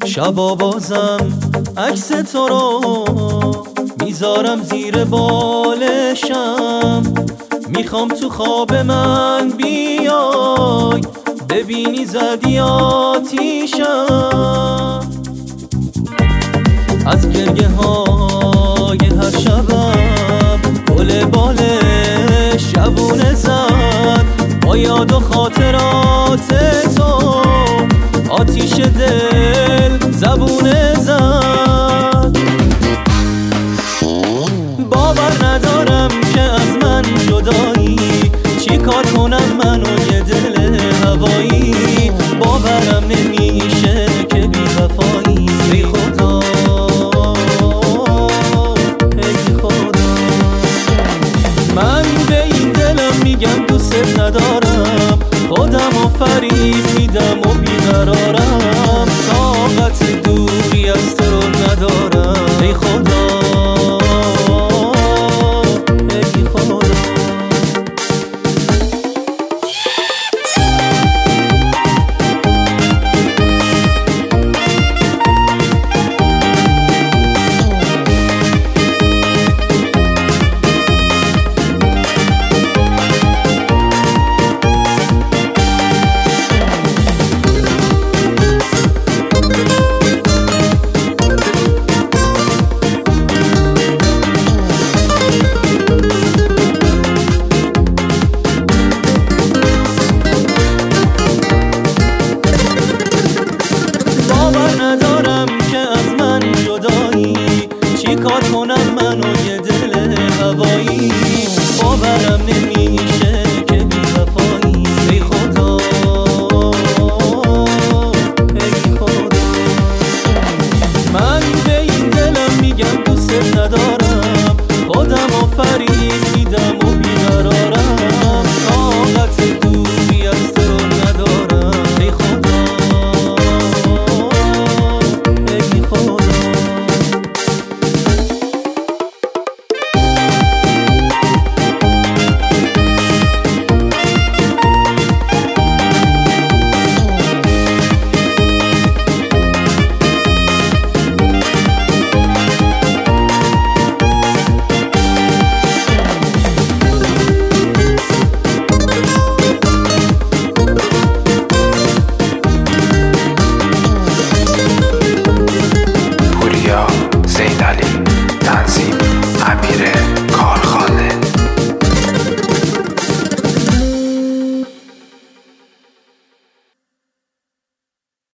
شبا بازم عکس تو رو میذارم زیر بالشم، میخوام تو خواب من بیای ببینی زدی آتیشم. از گریه های هر شبم گل بالش شبونه زد، با یاد و خاطرات تو آتیش دل زبونه زد. باور ندارم که از من جدایی، چی کار کنم منو یه دل هوایی، باورم نمیشه که بی وفایی. ای خدا ای خدا، من به این دلم میگم دوست ندارم، خودم و فریب میدم و بیقرار.